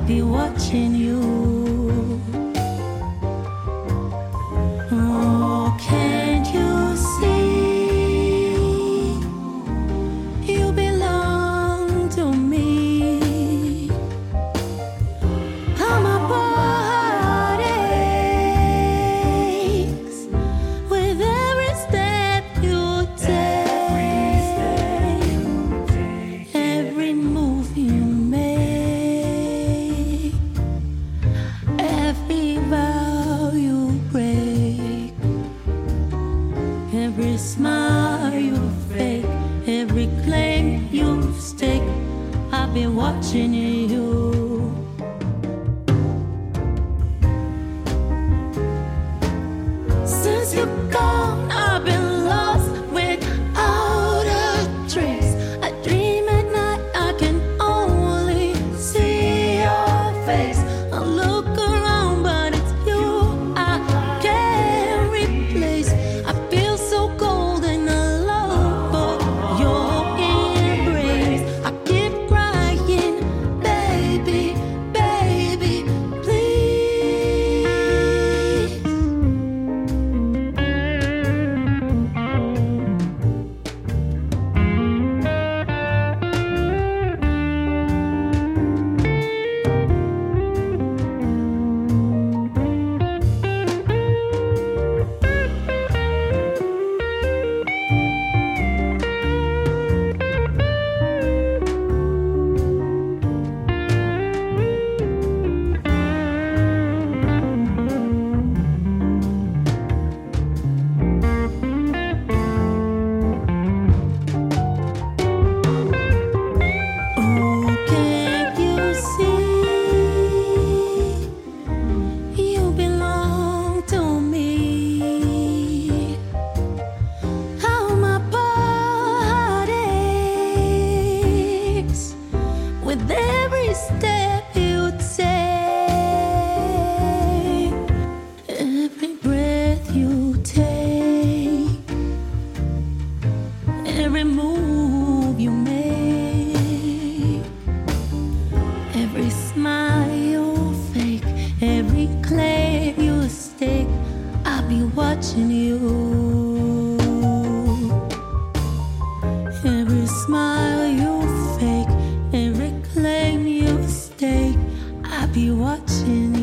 be watching you. Oh, can't you see? You belong to me. How my heart aches with every step you take, every move you make, every vow you break, every smile you fake, every claim you stake. I've been watching you. Since you're gone, I've been lost without a trace. I dream at night, I can only see your face. I look around, but it's you I can't replace. I feel so cold and alone for your embrace. I keep crying, baby, baby, please. Oh, can't you see? You belong to me. How my heart aches with every step you take, every breath you take, every move you make, every smile you fake, every claim you stake. I'll be watching you. Every smile you fake, every claim you stake. I'll be watching